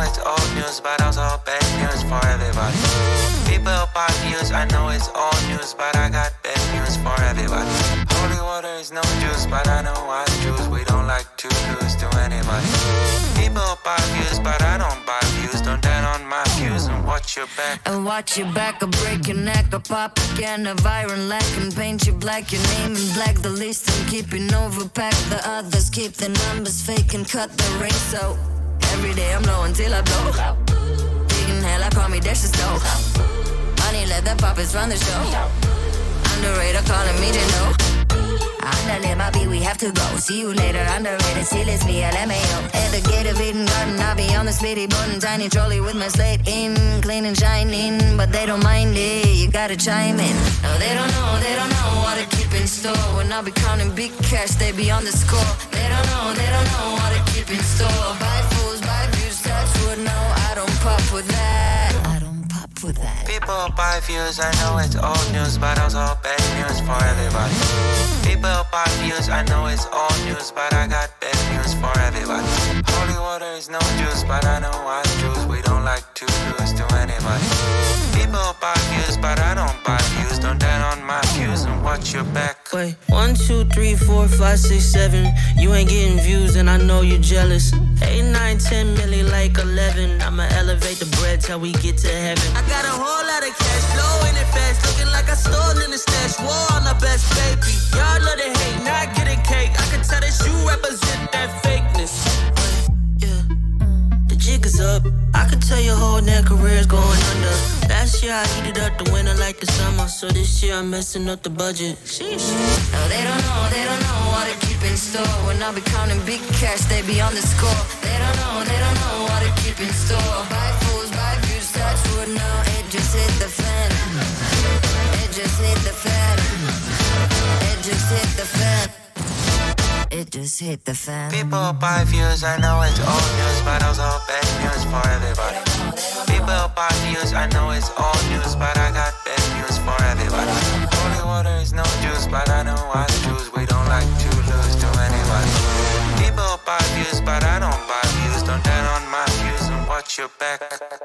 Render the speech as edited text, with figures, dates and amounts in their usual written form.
it's old news, but also bad news for everybody. People buy views, I know it's old news, but I got bad news for everybody. Holy water is no juice, but I know I choose. We don't like to lose to anybody. People buy views, but I don't buy views. Don't down on my views and watch your back. And watch your back, I'll break your neck. I'll pop again of iron lack and paint you black. Your name in black, the list I'm keeping overpacked. The others keep the numbers fake and cut the ring. So every day I'm low until I blow. Digging hell, I call me Dash the Stove. Money, let the puppets run the show. Underrated, calling me Jendo. Underlay my beat, we have to go. See you later, underrated, still it's me, LMAO. At the gate of Eden Garden, I'll be on the speedy button. Tiny trolley with my slate in, clean and shining. But they don't mind it, you gotta chime in. No, they don't know what to keep in store. When I'll be counting big cash, they be on the score. They don't know what to keep in store. Buy fools, buy views, touch wood, no, I don't pop with that. I don't pop with that. People buy views, I know it's old news, but also bad news for everybody. People buy views, I know it's old news, but I got bad news for everybody. Holy water is no juice, but I know I choose. We don't like to lose to anybody. People buy views, but I don't buy views. Don't down on my views and watch your back. Wait, 1, 2, 3, 4, 5, 6, 7. You ain't getting views and I know you're jealous. 8, 9, 10 million like 11. I'ma elevate the bread till we get to heaven. I got a whole lot of cash flowing it fast, looking like I stole in the stash. War on the best baby. Y'all love to hate, not getting cake. I can tell that you represent that fakeness. Yeah, the jig is up. I can tell your whole damn career's going under. Last year I heated up the winter like the summer, so this year I'm messing up the budget. Sheesh. No, they don't know what to keep in store. When I'll be counting big cash, they be on the score. They don't know what to keep in store. Buy fools, buy views, touch wood, no, it just hit the fan. It just hit the fan. It just hit the fan. It just hit the fan. People buy views, I know it's old news, but also bad news for everybody. People buy views, I know it's old news, but I got bad news for everybody. Holy water is no juice, but I know I choose. We don't like to lose to anybody. People buy views, but I don't buy views. Don't down on my views and watch your back.